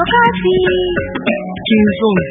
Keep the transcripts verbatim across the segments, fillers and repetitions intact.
Wakati Kinzonzi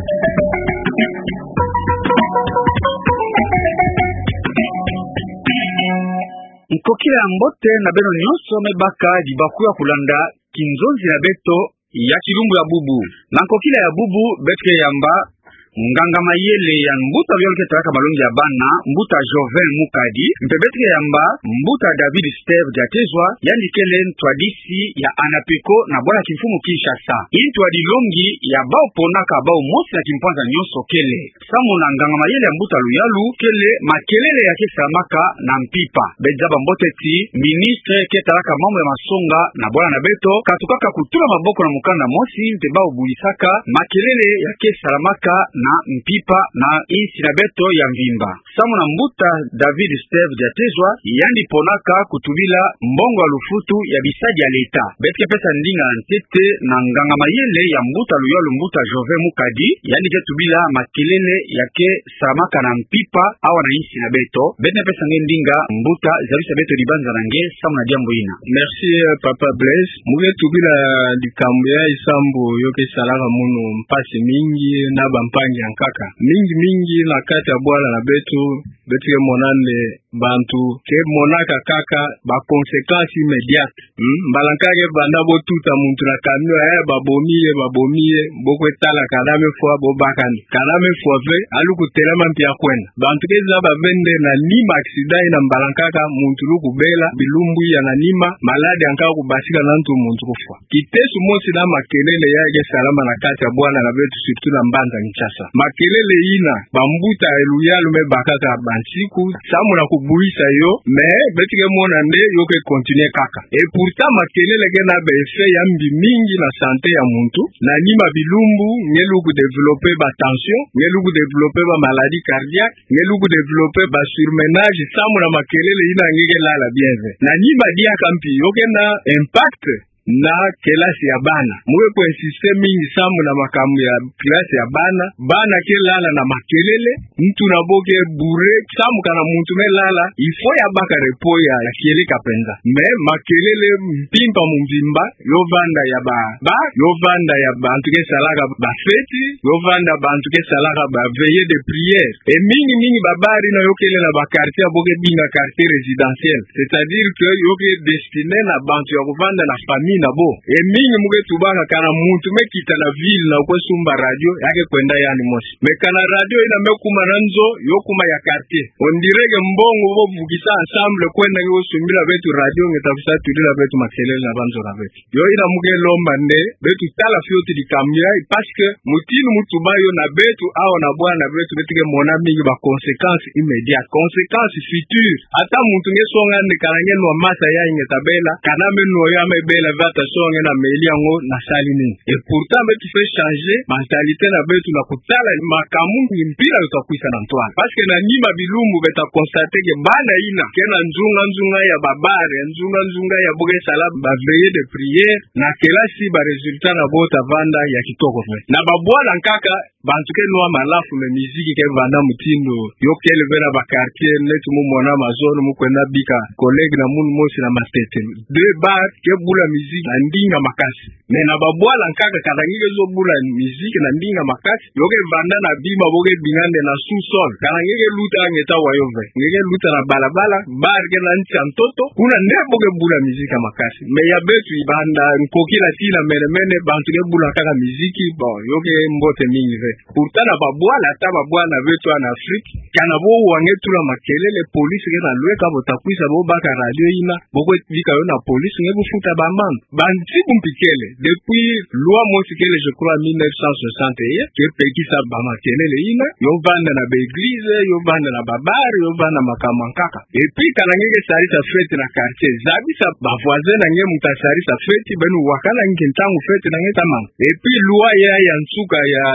Nkokila mbote na beno nyonso mebaka dibakuya kulanda Kinzonzi na beto ya Kilumbu ya bubu na nkokila ya bubu betke yamba nganga mayele ya mbuta byolke taraka malongi ya bana mbuta Joven Mukadi mpebetke yamba mbuta David Steve jatezwa yandikele ntwadisi ya Anapeko na bwana Kimfumu Kinshasa intwadi longi ya bao ponaka bao mosi na kimpanza nyonso kele samu na nganga mayele ya mbuta Luyalu kele makelele ya kesamaka na mpipa bedzaba mboteti ministre ke taraka mambo ya masonga na bwana na beto katukaka kutula maboko na mukanda mosi mpeba ubulisaka makelele ya kesalamaka na mpipa na insi na beto ya mvimba samu na mbuta David Steve jatezwa yandi ponaka kutubila mbongo ya lufutu ya bisadi ya leta betke pesa ndinga na ntete na nganga mayele ya mbuta Luyalu mbuta Joven Mukadi yandi ketubila makelele ya ke salamaka na mpipa awa na insi na beto betne pesa ndinga mbuta zabisa beto libanza nange samu na jambo ina. Merci Papa Blaise muge tubila likambo ya isambu yoke salaka munu mpasi mingi na bampangi kaka mingi mingi na kati ya bwana na betu betu ke monane bantu ke monaka kaka ba conséquences immédiate hmm? Mbalankage banda botuta muntu na kamyo ya babomie babomie boko etala kadame fwa bobakani kadame fwa ve aluku telema mpia kwenda bantu ke za bavende na nima accident na mbalankaka muntu luku bela bilumbu ya na nima maladi ankaka kubasika na ntu muntu kufwa kitesu mosi na makelele ya ge salama na kati ya bwana na betu surtout na mbanda Kinshasa makelele ina bambuta Luyalu me bakaka bansiku samu na kubuisa yo me betike mona nde yo ke continue kaka et pourtant makelele ke na be effet ya mbi mingi na santé ya muntu na nima bilumbu ngelu ku développer ba tension ngelu ku développer ba maladie cardiaque ngelu ku développer ba surmenage samu na makelele ina ngeke lala bien na nima dia kampi yo ke na impact na kelasi ya bana muwe kwa insiste mingi samu na makamu ya kelasi ya bana bana ke lala na makelele mtu na boke bure samu kana muntu me lala ifo ya baka repo ya kiele kapenza me makelele mpimpa mumvimba yo vanda ya ba ba yo vanda ya bantu ke salaka ba feti yo vanda bantu ke salaka ba veille de prière et mingi mingi babari na yo kele na ba quartier boke binga quartier résidentiel c'est-à-dire que yo ke destiné na bantu ya kuvanda na famille nabo e mingi muge tubaka kana muntu mekita na ville na kwa sumba radio yake kwenda yani mosi mekana radio ina mekuma nanzo yokuma ya quartier ondirege mbongo bo vugisa ensemble kwenda yo sumbira betu radio ngetafisa tudila betu makelele na banzo na betu yo ina muge lomba nde betu tala fioti di kamya parce que mutinu mutu bayo na betu ao na bwana betu betike mona mingi ba conséquences immédiates conséquences futures ata muntu ngesonga ne kalanye no masa ya ingetabela kana meno ya mebela songe na meli yango na salini et pourtant betu fait changer mentalité na betu na kutala makamu mpira utakwisa na ntwana parce que na nima bilumbu beta constater que bana ina kena nzunga nzunga ya babare nzunga nzunga ya boge sala ba veille de prière na kelasi ba resultat na bota vanda ya kitoko na babwana nkaka bantuke noa malafu me miziki ke vanda mutindo yokele vera ba quartier netu mu mona mazone mu kwenda bika collègue na munu mosi na mastete de bar ke bula miziki na ndinga makasi me na babwala nkaka kadangike zo bula miziki na ndinga makasi yoke vanda na bima boge bingande na sous-sol kadangike luta ngeta wayove ngeke luta na balabala bar ke na nchi mtoto kuna ndebo ke bula miziki makasi me ya betu ibanda nkokila tina meremene bantu ke bula kaka miziki bon yoke mbote mingi ve pourtant na babwala ta babwala betu na Afrique kana bo wangetula makelele police ke na lweka botakwisa bo baka radio ina boko vika yo na police ngebu futa ba man banti bumpikele depuis loi mosikele je crois mille neuf cent soixante et un que petit sa ba makelele ina yo vanda na ba église yo vanda na babari yo vanda makamankaka et puis kana ngeke sari sa fête na quartier zabi sa ba voisin na nge mutasari sa fête benu wakana nge ntangu fête na ngeta man et puis loi ya ya nsuka ya ya muzi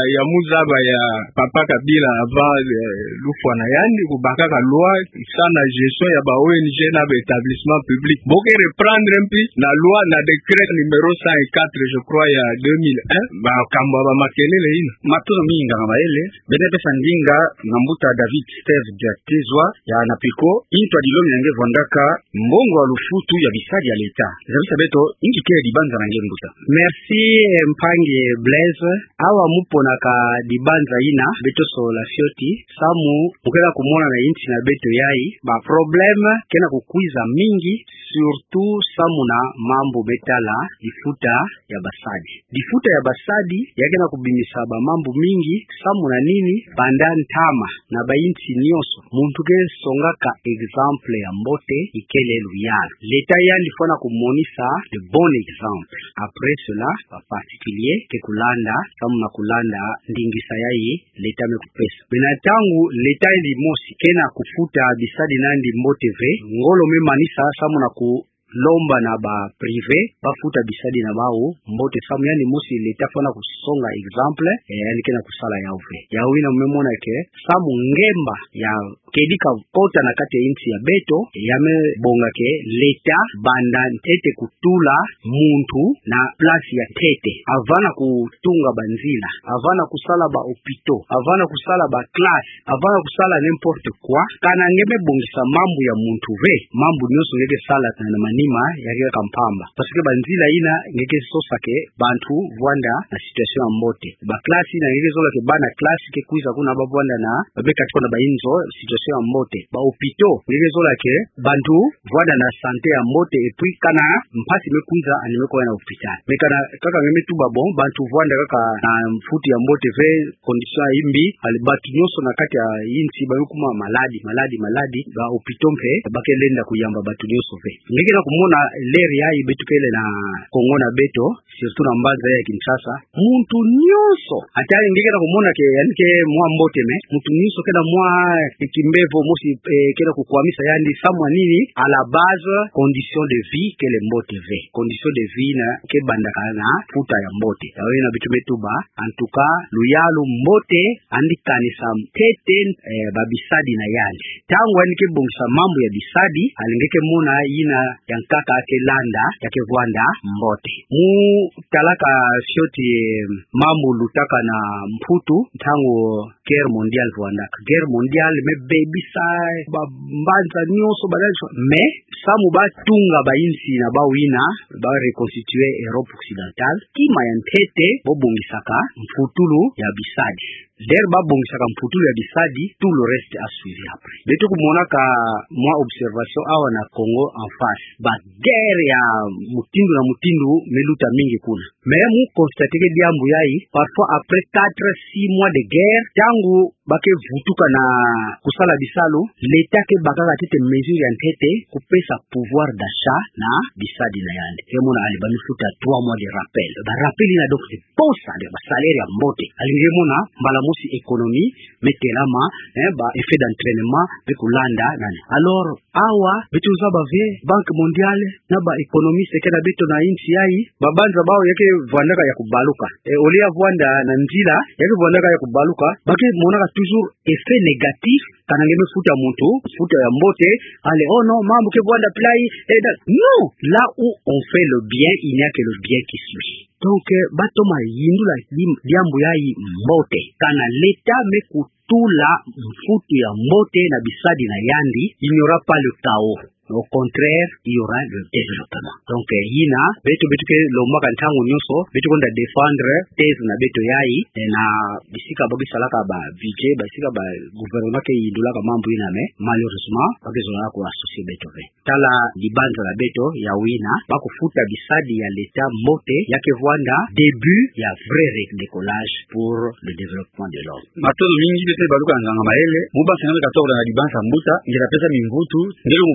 zaba ya Papa Kabila avant lufwa na yandi kubaka ka loi sana gestion ya ba O N G na ba établissement public boke reprendre mpi na loi na décret numéro cent quatre je crois ya deux mille un ba kamba ba makelele ina matono minga ngamaele benete sandinga ngambuta David Steve Diatezwa ya napiko into dilomi yange vondaka mbongo wa lufutu ya bisadi ya leta zabisa beto ingi kele dibanza na ngembuta. Merci Mpange Blaise awa mupona ka dibanza ina beto sola fioti samu mukela kumona na inchi na beto yai ba problème kena kukwiza mingi surtout samu na mambo betala difuta ya basadi difuta ya basadi yakena kubimisa ba mambo mingi samu na nini bandan tama na ba inchi nyoso muntu ke songa ka exemple ya mbote ikele luyalo leta yandi fona kumonisa de bon exemple après cela ba particulier ke kulanda samu na kulanda ndingisa yai leta me kupesa bena tangu leta ndi mosi kena kufuta bisadi nandi mbote ve ngolo me manisa samu na ku lomba na ba privé bafuta bisadi na bao mbote samu yani mosi leta fona kusonga exemple e, yani kena kusala ya uve ya wina mmemona ke samu ngemba ya kedika kota na kati ya inchi ya beto yame bonga ke leta banda tete kutula muntu na place ya tete avana kutunga banzila avana kusala ba opito avana kusala ba classe avana kusala n'importe quoi kana ngeme bongisa mambo ya muntu ve mambo nyoso ngeke sala na manima ya ria kampamba parce que banzila ina ngeke sosa ke bantu vwanda na situation ya mbote ba classe ina ngeke zola ke bana classe ke kuiza kuna ba vwanda na babeka tiko na ba inzo situation ya mbote ba opito ngeke zola ke bantu vwanda na santé ya mbote et puis kana mpasi mekuiza anime kwa na hospital mekana kaka ngeme tu ba bon bantu vwanda kaka na mfuti ya mbote ve condition imbi ali batu nyoso na kati ya inchi ba yukuma maladi maladi maladi ba opito mpe bakelenda kuyamba batu nyoso ve ngeke na kumona leri ya ibetukele na Kongo na beto surtout na mbaza ya Kinshasa muntu nyoso atali ngeke na kumona ke yani ke mwa mbote me muntu nyoso kena mwa ikimbevo mosi eh, kena kukwamisa yani samwa nini à la base condition de vie que le mbote ve condition de vie na ke bandaka na futa ya mbote yawe na bitu betuba en tout cas luyalo mbote andikanisa tete eh, babisadi na yandi tangu yani ke bongisa mambo ya bisadi alingeke mona ina yankaka ake landa yake vwanda mbote mu talaka shoti mambo lutaka na mputu tangu guerre mondiale vwanda guerre mondiale me baby sai ba mbanza nyoso badalisho me samu ba tunga ba insi na ba wina ba reconstituer Europe occidentale kima yantete bo bongisaka mfutulu ya bisadi der ba bongisaka mfutulu ya bisadi tout le reste a suivi après beto kumona ka mwa observation awa na Congo en face ba guerre ya mutindu na mutindu meluta mingi kuna mais mu constater que diambu yai parfois après quatre six mois de guerre tangu bake vutuka na kusala bisalo leta ke bakaka tete mesure ya ntete kupesa pouvoir d'achat na bisadi na yande kemona ali bamifuta trois mois de rappel ba rappel ina donc de posa de ba salaire ya mbote alingemona mbala musi économie metelama hein ba effet d'entraînement de kulanda nani alors awa bitu za ba ve banque mondiale na ba économiste kena bitu na inchi yai babanza bao yake vwandaka ya kubaluka e olia vwanda na njila yake vwandaka ya kubaluka bake monaka toujours effet négatif kana ngeme futa muntu futa ya mbote ale oh non mambo ke vwanda play et non là où on fait le bien il n'y a que le bien qui suit donc batoma yindula diambu yai mbote kana leta mekutula mfutu ya mbote na bisadi na yandi il n'y aura pas le chaos. Au contraire, il y aura le développement. Donc, yina, beto beto ke lomba kantangu nyoso, beto konda défendre thèse na beto yai, na bisika babi salaka ba budget, bisika ba gouvernement ke yidula ka mambo ina me, malheureusement, baki zonala ko associer beto ve. Tala libanza la beto ya wina, bako futa bisadi ya leta mbote, yake vwanda début ya vrai décollage pour le développement de l'homme. Matono mingi bete baluka nzanga maele, muba sangabe katora na libanza mbuta, ngira pesa mingutu, ngelo mbuela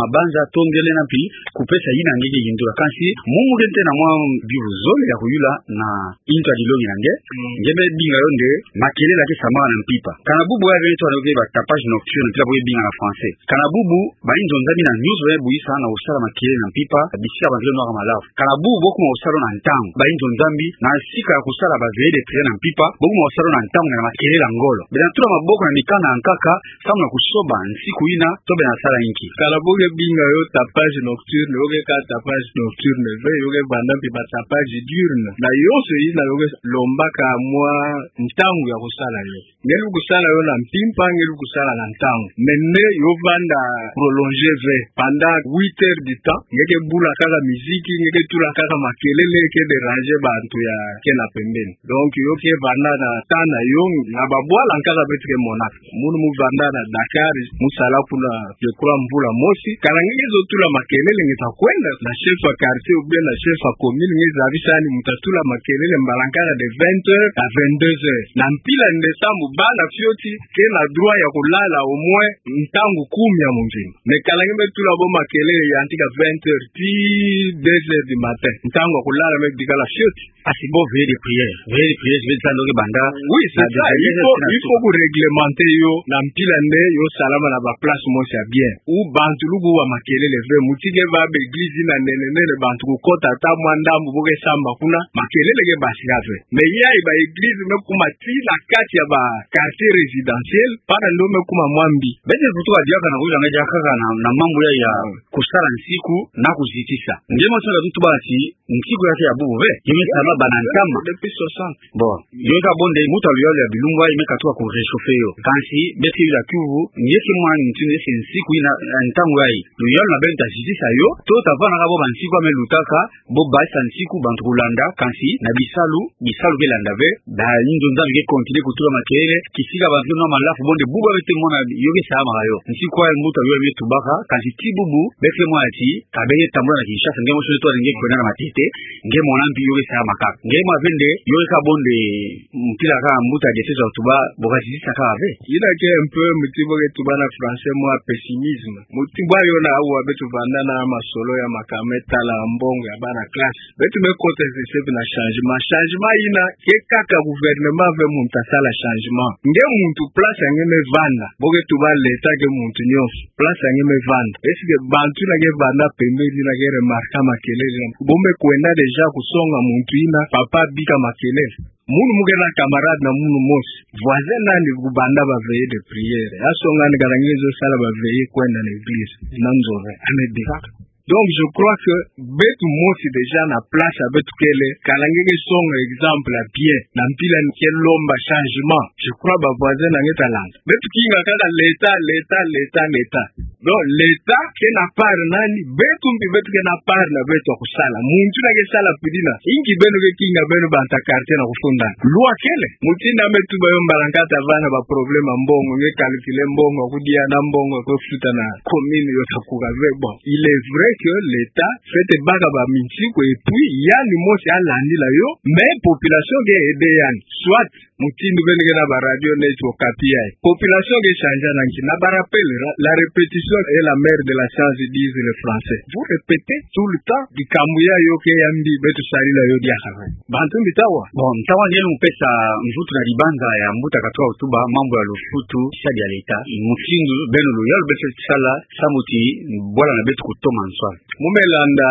mabanza tongele na pi kupesa yina ngege yindura kansi mumu gente na mwa biru zone ya kuyula na into adilongi nange mm. ngebe binga yonde makelela ke samara na mpipa kana bubu ya vile twana ba tapage nocturne tila boye binga na français kana bubu ba inzo nzami na news we buisa na usala makelela na mpipa bisika ba ngelo na malafu kana bubu boku mo usala na ntango ba inzo nzambi na sika ya kusala ba vele priere na mpipa boku mo usala na ntango na makelela ngolo bena tula maboko na mikana nkaka samu na kusoba nsiku ina tobe na sala inki kana boge binga yo tapage nocturne yoge ka tapage nocturne ve yoge banda mpi ba tapage diurne na yose ina yoge lombaka mwa ntango ya kusala yo ngelu kusala yo na mpimpa ngelu kusala na ntango menne yo vanda prolonger ve pendant huit heures du temps ngeke bula kaka muziki ngeke tula kaka makelele ke déranger bantu ya kena pembeni donc yo ke vanda na tana yo na babwala nkaka betike monaka munu mu vanda na Dakar musala kuna je crois mbula mosi kana ngeke zo tula makelele ngeta kwenda na chef wa quartier ou bien na chef wa commune ngeza abisani mutatula makelele mbalankara de vingt heures à vingt-deux heures na mpila ndesambu bana fioti ke na droit ya kulala au moins ntangu kumi ya munjini me kala ngebe tula bo makelele ya antika vingt heures ti deux heures du matin ntangu kulala me dikala fioti asibo veille de prière veille de prière je vais tando ke banda oui c'est ça il faut il faut ku réglementer yo na mpila nde yo salama na ba place mo sia bien ou bantu lugu wa makelele ve mutike ba be église na nene nene bantu ko kota ta mwandambu boke samba kuna makelele ke basi ave me ya ba église me kuma ti la kati ya ba quartier résidentiel para ndo me kuma mwambi bete kutoka diaka na kuja ngaja kaka na, na mambo ya ya kusala nsiku na kuzitisa ndimo tsala mtu basi nsiku yake ya bubu ve yimesama banantama depuis soixante bon yoka bonde muta lyo ya bilungwa imekatoa ku réchauffer yo kansi bete ila kuvu nyeke mwana ntune nsiku ina ntango ai lyo na benta jitisa yo to tavana kabo bansiku amelutaka bo basa nsiku bantu kulanda kansi na bisalu bisalu ke landa ve da nzo nzambe ke continue kutoka makelele kisika bantu na malafu bonde bubu bete mwana yoke sama yo nsiku ai muta lyo yetu baka kansi ti bubu bete mwana ti kabeye tambula na kishasa ngemo shule to ngeke kwenda na matete ngemo na mbi yoke sama kaka ngemo avende yoke ka bonde mpila ka mbuta jetezo tuba bokazisa ka ave ila ke un peu mutibo ke tuba na français moi pessimisme mutibo yo na awa betu vanda na masolo ya makameta la mbongo ya bana classe betu me kote se na changement changement ina ke kaka gouvernement ve munta sala changement nge muntu place ngeme vanda boke tuba leta ke muntu nyos place ngeme vanda eske bantu na ke vanda pembeni na ke remarka makelele bombe kwenda deja kusonga muntu ina papa bika makelele munu mugena camarade na munu mos voisin nani kubanda ba veille de prière asonga ni garangizo sala ba veille kwenda na église nanzore amedeka donc je crois que betu mosi déjà na place à betu kele kalangeke son exemple à bien na mpila ke lomba changement je crois ba voisin na ngeta landa betu kinga kaka l'état l'état l'état l'état donc l'état ke na part nani betu mbi betu ke na part na betu kusala muntu na ke sala pidina ingi beno ke kinga beno banta quartier na kufunda loi kele mutinda metu ba yombalankata vana ba problème mbongo nge calculer mbongo kudia na mbongo ko futa na commune yo takuga ve bon il est vrai que l'état fait baga ba minchiko et puis yani mosi alandi la yo mais population ke ede yani soit mutindu benege na ba radio network kapia population ke changer na nki na ba rappel la répétition est la mère de la science disent les français vous répétez tout le temps di kamuya yo ke yambi betu salila yo dia khawe bantu bitawa bon mtawa ngene mpesa mvutu na libanza ya mbuta katoa hotuba mambo ya lufutu shadi ya leta mutindu beno lo yalo betu sala samuti bwala na betu kutoma nswa mumelanda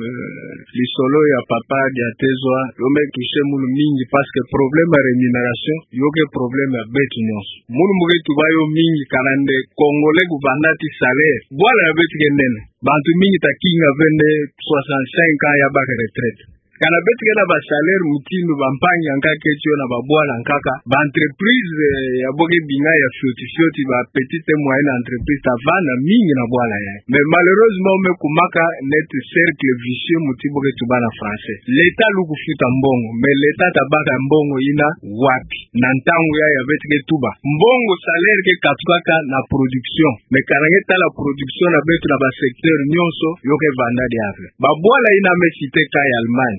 lisolo ya papa dia tezwa yome kishe mulu mingi parce que problème ya rémunération yoke problème ya betu nyos mulu mugetu bayo mingi kanande congolais guvandati salaire bwala ya betu kendene bantu mingi takinga vende soixante-cinq ans ya baka retraite kana betu kena ba salaire mutindu bampangi ankake tio na babwala ankaka ba entreprise ya boke binga ya fioti fioti ba petite moyenne entreprise tavana mingi na bwala ya mais malheureusement me kumaka net cercle vicieux mutibo ke tubana français l'état luku futa mbongo mais l'état tabaka mbongo ina wapi na ntango ya ya betu ke tuba mbongo salaire ke katukaka na production mais karange tala production na betu na ba secteur nyonso yoke vanda diave ba bwala ina me cité ka ya Allemagne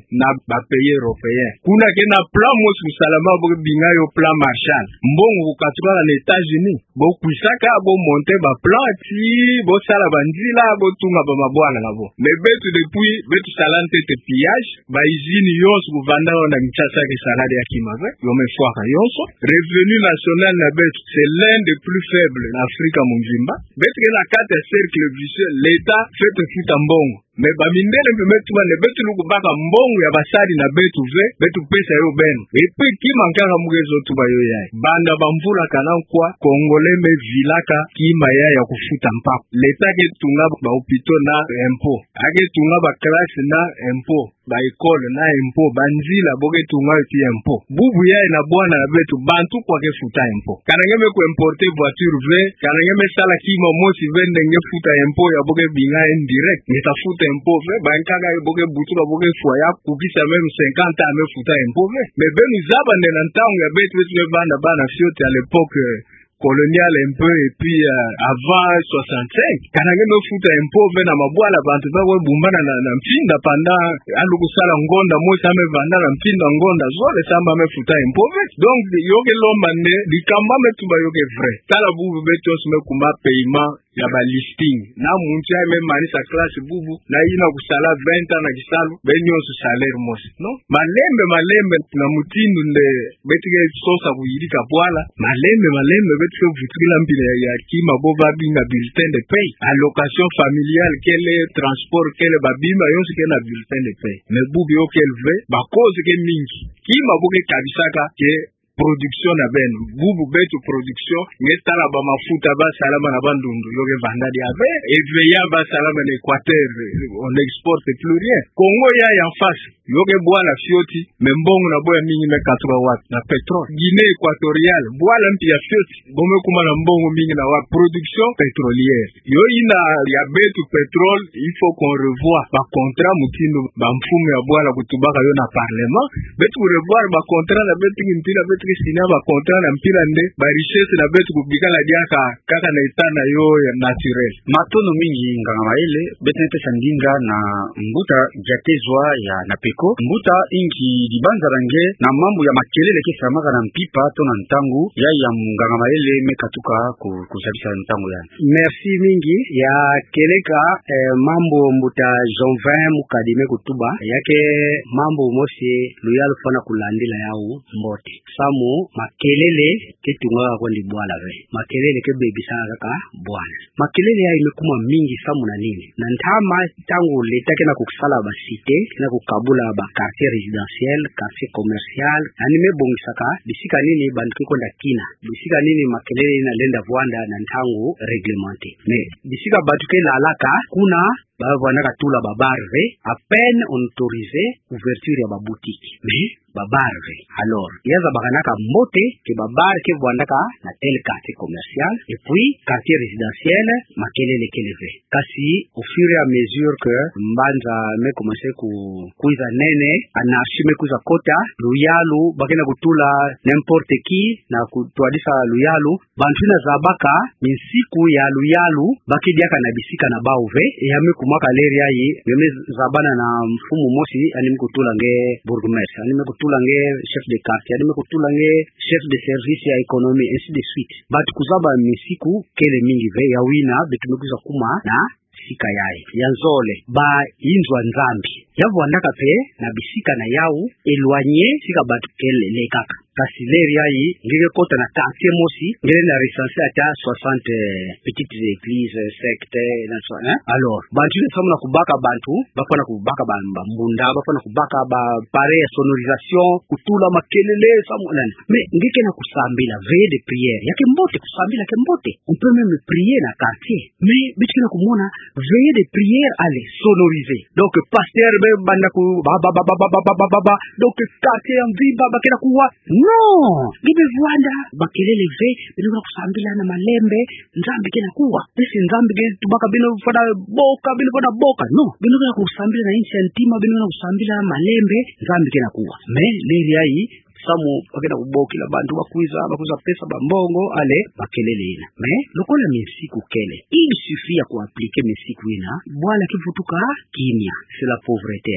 na ba pays européen kuna ke na plan mos musalama bo binga yo plan Marshall mbongo katuka na États-Unis bo kuisaka bo monter ba plan ti bo sala banzila bo tunga ba mabwana nabo me betu depuis betu salante te pillage ba usine yonso kuvanda na Kinshasa ke salade ya kimave yo me foaka yonso revenu national na betu c'est l'un des plus faibles en Afrique mungimba betu ke na kata cercle vicieux l'état fait futa mbongo me ba mindele mpe betu ba ne betu luku baka mbongo ya basali na betu ve betu pesa yo beno epe kimankaka mugezo tuba yo yae banda bamvula kana kwa kongole me vilaka kima ya ya kufuta mpako leta ke tunga ba hôpitaux na impôt ake tunga ba classe na impôt ba école na impôt banzila boke tunga ti impôt bubu yae na bwana na betu bantu kwa ke futa impôt kana ngeme ko importer voiture ve kana ngeme sala kima mosi vende nge futa impôt ya boke binga indirect nitafuta impôt ve bankaka boke butuka boke foya kubisa même cinquante ans me futa impôt ve mais benu zaba ndena ntango ya betu betu banda bana fiote à l'époque colonial un peu et puis euh, avant soixante-cinq kana ngendo futa impôt ve na mabwala bantu ba bumbana na, na mpinda panda alu kusala ngonda mosi ame vanda na mpinda ngonda zole samba me futa impôt ve donc yoke lomba ne dikamba me tuba yoke vrai tala bubu betu osme kumba paiement ya ba listing na muncha même mani sa classe bubu na ina kusala vingt ans na kisalu benyo su salaire mosi no malembe malembe na mutindu nde betige sosa kuyirika bwala malembe malembe betige vutrila mpile ya kima boba binga bulletin de paye allocation familiale quel transport quel babima yonse ke na bulletin de paye me bubu yo kelve ba cause ke mingi kima boke kabisaka ke production na ben bubu betu production ngestala ba mafuta ba salama na bandundu yoke vanda di ave eveya ba salama na Équateur on exporte plus rien Congo ya en face yoke bwala fioti membongo na boya mingi na quatre watt na pétrole Guinée équatoriale bwala mpia fioti bome kuma na mbongo mingi na wa production pétrolière yo ina ya betu pétrole il faut qu'on revoie ba contrat mutindo ba mfumo ya bwala kutubaka yo na parlement betu revoir ba contrat na betu mpila betu sina ba contrat na mpila nde ba richesse na betu kubikala diaka kaka na itana yo ya naturel matono mingi nganga ile betete sandinga na mbuta jatezwa ya napeko mbuta ingi dibanza range na mambo ya makelele kisa maka na mpipa to na ntangu ya ya nganga ile mekatuka kuzabisa ntangu ya merci mingi ya keleka eh, mambo mbuta Jonvin mukadime kutuba yake mambo mosi luyalo fana kulandila yao mbote samu makelele ketunga kwa ndi bwala ve makelele ke baby sana kaka bwana makelele ya imekuma mingi samu na nini na ntama tangu letake na kukusala ba cité na kukabula ba quartier résidentiel quartier commercial anime bongisaka bisika nini bantu konda kina bisika nini makelele na lenda vwanda na ntangu réglementé mais bisika batuke la alaka kuna ba vwana katula ba barve à peine on autorisé ouverture ya ba boutique mais babarve alors yaza bakanaka mote ke babar ke vwandaka na tel quartier commercial et puis quartier résidentiel makelele keleve kasi au fur et à mesure que mbanza me commencer ku kuiza nene anarchi me kuza kota luyalu bakena kutula n'importe qui na kutwadisa luyalu bantu na zabaka misiku ya luyalu bakidiaka na bisika na bauve yame kumaka leria yi yame zabana na mfumu mosi anime kutula nge bourgmestre anime kutula nge chef de quartier anime kutula nge chef de service ya économie ainsi de suite bat kuzaba misiku kele mingi ve ya wina betumekuza kuma na sika yae yanzole ba inzwa nzambi yavwandaka pe na bisika na yau elwanye sika batu kele lekaka kasi leria yi ngeke kota na quartier mosi ngeke na recenser ata soixante petites églises sectes na so hein alors bantu ne somna kubaka bantu bafana kubaka ba mbunda bafana kubaka ba pare sonorisation kutula makelele samona mais ngeke na kusambila veille de prière yake mbote kusambila ke mbote on peut même prier na quartier mais bitu na kumona veille de prière allez sonoriser donc pasteur be banda ku ba ba ba ba ba ba ba donc quartier en vie baba kena kuwa non bibi vwanda bakelele ve bino kusambila na malembe nzambi kena kuwa bisi nzambi ke tubaka bino fada boka bino fada boka no bino kusambila na inchi ntima bino kusambila malembe nzambi kena kuwa mais leri ai samu bakena kuboki la bantu bakuiza bakuza pesa bambongo ale bakelele ina mais lokola misiku kele il suffit ya kuappliquer misiku ina bwala kifutuka kimya c'est la pauvreté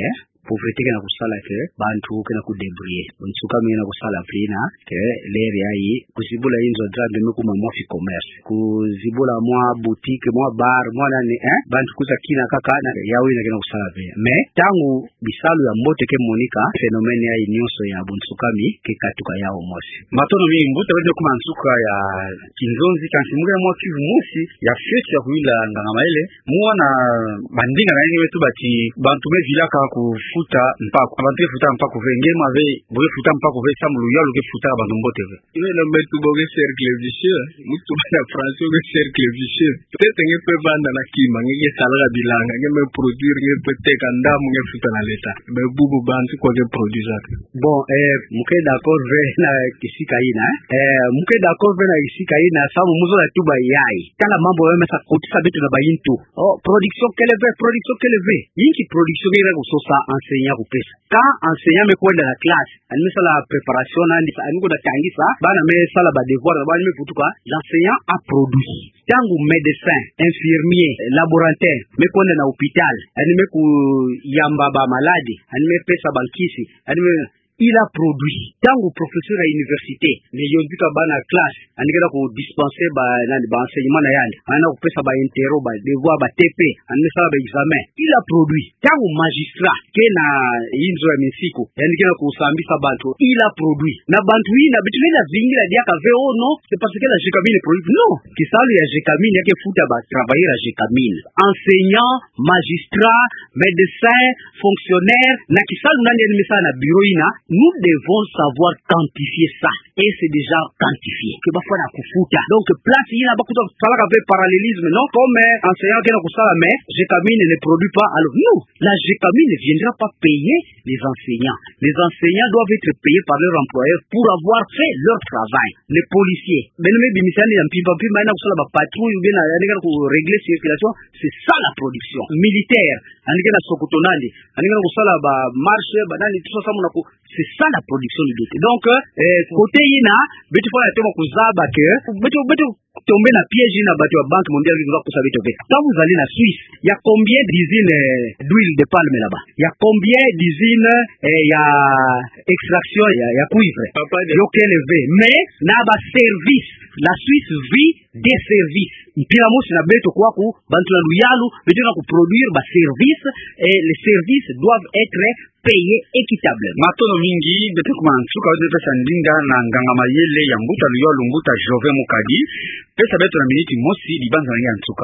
pauvreté kana kusala ke bantu kana ku débrouiller unsuka mina kusala plina ke leri ai kuzibula inzo zambe mikuma mwa fi commerce kuzibula mwa boutique mwa bar mwa nani eh bantu kuza kina kaka na yawe na kana kusala pe mais tangu bisalu ya mbote ke monika phénomène ya nyonso ya bunsukami ke katuka yao mosi matono mi mbuta bende kuma nsuka ya kinzonzi kansimuga mwa kivu musi ya fete ya kuila ngangama ile muwa na bandinga na yenyewe tu bati bantu me vilaka kufuta mpako abantu futa mpako venge mave boye futa mpako ve samulu yalo ke futa bantu mbote ve ile na metu boge cercle vicieux mutu na France boge cercle vicieux peut-être nge pe banda na kima nge salala bilanga nge me produire nge pe teka ndamu nge futa na leta be bubu bantu ko ke produire bon eh muke d'accord ve na kisika ina eh muke d'accord ve na kisika ina samu muzo la tuba yai kala mambo wewe mesa kutisa bitu na bayintu oh production quelle veut production quelle veut yiki production ira kusosa enseignant ku pesa ka enseignant me kwenda na classe anisa la préparation na ndisa aniko da tangisa bana me sala ba devoir bana me futuka l'enseignant a produit tangu médecin infirmier laboratoire me kwenda na hôpital anime ku yamba ba malade anime pesa bankisi anime il a produit tangu professeur à université ne yondika bana classe anikela ku dispenser ba nani ba enseignement na yandi ana ku pesa ba intero ba devoir ba T P anisa ba examen il a produit tangu magistrat kena inzo ya misiku anikela ku sambisa bantu il a produit na bantu ina bitu na zingira diaka veo no c'est parce que la jekamine produit non kisalu ya jekamine yake futa ba travailler la jekamine enseignant magistrat médecin fonctionnaire na kisalu nani animisa na bureau ina nous devons savoir quantifier ça et c'est déjà quantifié que ba fona kufuta donc place ina ba kuta sala avec parallélisme non comme enseignant qui na kusala mais jekamine ne produit pas alors non la jekamine ne viendra pas payer les enseignants les enseignants doivent être payés par leur employeur pour avoir fait leur travail les policiers beneme bimisani ya mpimpa mpimpa ina kusala ba patrouille bien anika ku régler circulation c'est ça la production militaire anika na sokotonandi anika kusala ba marche ba nani tout ça mona c'est ça la production du doute donc eh, côté ina bitu fana temo kuzaba ke bitu bitu tomber na piège na batu ya banque mondiale qui va kusa bitu be quand vous allez na Suisse il y a combien d'usines eh, d'huile de palme là-bas il y a combien d'usines il eh, y a extraction il y a, y a cuivre yo élevé mais na ba service la Suisse vit des services mpira mosi na beto kwaku bantu la luyalu bitu na ku produire ba service et les services doivent être payés équitablement matono mingi bete kuma nsuka de pesa ndinga na nganga mayele ya mbuta luyo lumbuta Jove Mukadi pesa beto na miniti mosi libanza na nsuka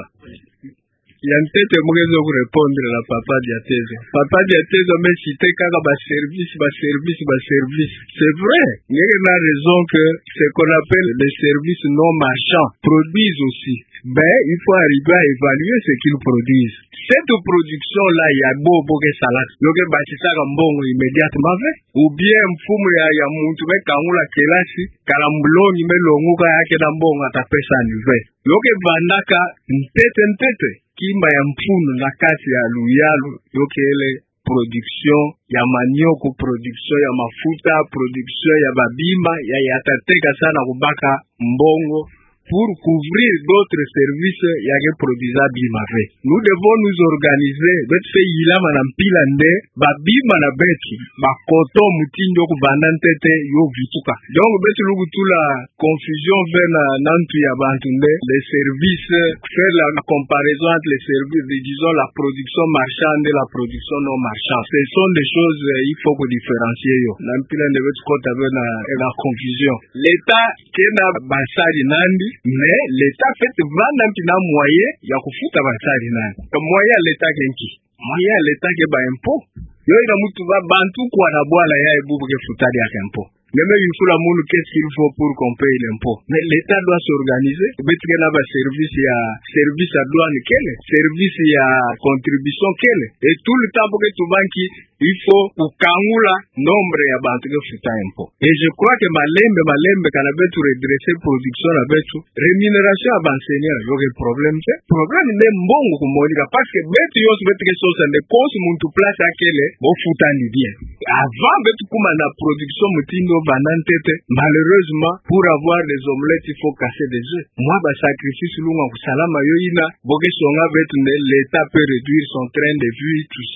ya ntete mwezo ku répondre la papa diatezo papa diatezo me cité kaka ba service ba service ba service c'est vrai il y a raison que ce qu'on appelle les services non marchands produisent aussi mais il faut arriver à évaluer ce qu'ils produisent cette production là ya bobo ke salade yoke batisa ka mbongo immédiatement fait ou bien mfumo ya ya muntu me kangula kelasi kala mbuloni me longuka yake na mbongo atapesa nive yoke bandaka ntete ntete kimba ya mpunu na kati ya luyalu yoke ele production ya manioko production ya mafuta production ya babima ya yatateka sana kubaka mbongo pour couvrir d'autres services yake produisa bima ve nous devons nous organiser bet fe yilama na mpila nde babima na beti bakoto mutindo kubanda ntete yo vituka donc beti lukutula confusion vers na nantu ya bantu nde les services faire la comparaison entre les services disons la production marchande et la production non marchande ce sont des choses euh, il faut que différencier yo na mpila nde beti kota na la confusion l'état kena basali nandi mais l'état fait vendre un moyen ya kufuta basali nani moyen l'état kenki moyen l'état ke ba impôt yo ina mutu ba bantu kwa na bwala ya ebubu ke futali ya impôt même il faut la monde qu'est-ce qu'il faut pour qu'on paye l'impôt mais l'état doit s'organiser betike na ba service ya service à douane quel service ya contribution quel et tout le temps pour que tu banki il faut kukangula nombre ya bantu ke futa impôt et je crois que malembe malembe kana betu redresser production na betu rémunération ya enseignant yo ke problème c'est problème ne mbongo kumonika parce que betu yo betu ke sosa ne cause muntu place akele bo futa ni bien avant betu kuma na production mutindo banantete malheureusement pour avoir des omelettes il faut casser des œufs moi ba sacrifice lunga kusalama yo ina boke songa betu ne l'état peut réduire son train de vie tout ça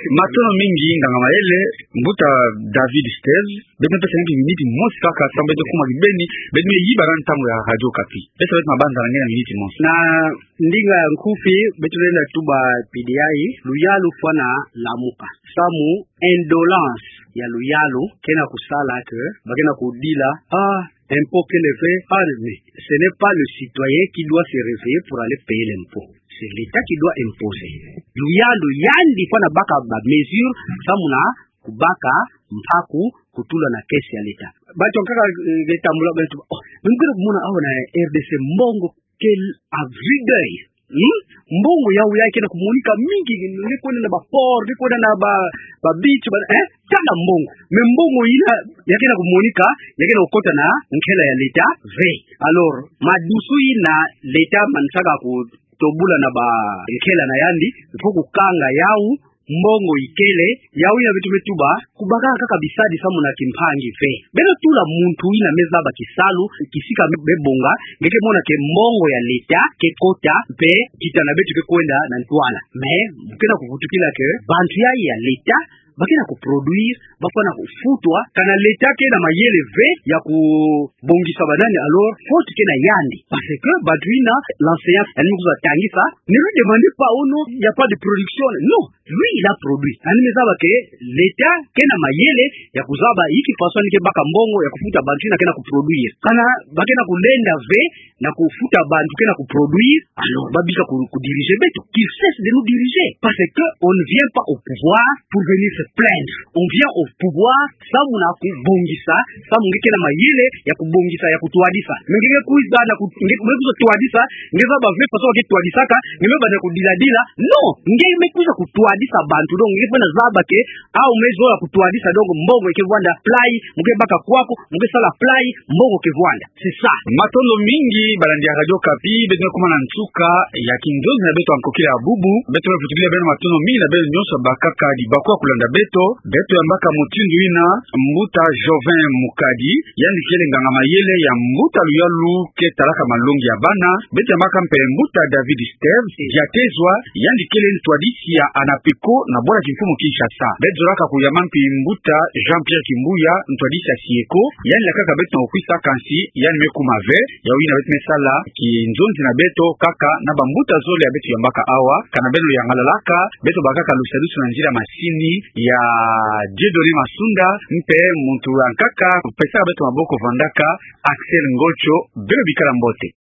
matono mingi nganga maele mbuta David Steve beto pesa ngi minute mosi kaka tambeto kuma bibeni beto yiba ran tango ya Radio Kapi beto beto mabanza ngena minute mosi na ndinga ya nkufi beto lenda tuba P D I luyalu fana lamuka samu indolence ya luyalu kena kusala ke bakena kudila ah impôt que le fait ah mais ce n'est pas le citoyen qui doit se réveiller pour aller payer l'impôt, c'est l'État qui doit imposer. Luyalu yandi fana baka ba mesure samuna kubaka mpaku kutula na kesi ya leta bato kaka leta mula bato oh ngiro kumuna aho na R D C mbongo kel everyday hmm? Mbongo yao yake na kumunika mingi niko na ba port niko na ba ba beach ba eh tanda mbongo me mbongo ina yake na kumunika yake na ukota na nkela ya leta ve alors madusu ina leta mansaka ku tobula na ba nkela na yandi ipo kukanga yao mbongo ikele yawi na vitu betuba kubaka kaka bisadi samu na kimpangi fe beno tula muntu ina meza ba kisalu kisika bebonga ngeke mona ke mbongo ya leta ke kota pe kitana betu ke kwenda na ntwala me mukena kuvutukila ke bantu ya ya leta bakina kuproduire bafana kufutwa kana leta ke na mayele ve ya kubongisa banani alors faute ke na yandi parce que badwina l'enseignant elle nous a tangisa ne lui demandez pas ou non il y a pas de production non lui il a produit ani mezaba ke leta ke na mayele ya kuzaba hiki façon ke baka mbongo ya kufuta bantu na kena kuproduire kana bakena kulenda ve na kufuta bantu kena kuproduire alors babika kudiriger betu qui cesse de nous diriger parce que on ne vient pas au pouvoir pour venir se plaindre on vient au pouvoir samuna kubongisa samunge kena mayele ya kubongisa ya kutuadisa ngeke kuiza na ngeke kutuadisa ngeza ba ve façon ke tuadisaka ngeme bana kudiladila non ngeke mekuza kutuadisa bantu donc ngeke fana zaba ke au mezo ya kutuadisa donc mbongo ke vwanda play muke baka kwako muke sala play mbongo ke vwanda c'est ça matondo mingi balandi ya Radio Kapi beto kuma na nsuka ya kindozi na beto ankokila ya bubu beto na futukila beno matondo mingi na beto nyonso bakaka di bakwa kulanda beto beto ya mbaka mutindu ina mbuta Jovin Mukadi yani kele nganga mayele ya mbuta luyalu ke talaka malongi ya bana beto ya mbaka mpe mbuta David Steve diatezwa yani kele ntwadisi ya anapiko na bora kimfumu Kinshasa beto raka kuyamampi mbuta Jean-Pierre Kimbuya ntwadisi ya sieko yani lakaka beto na ukwisa kansi yani mekumave ya wina beto mesala ki nzonzi na beto kaka na bambuta zole ya beto ya mbaka awa kana beno ya ngalalaka beto bakaka lusalusu na njira masini ya Jedori Masunda mpe muntu ankaka pesa beto maboko vandaka Axel Ngocho belo bikala mbote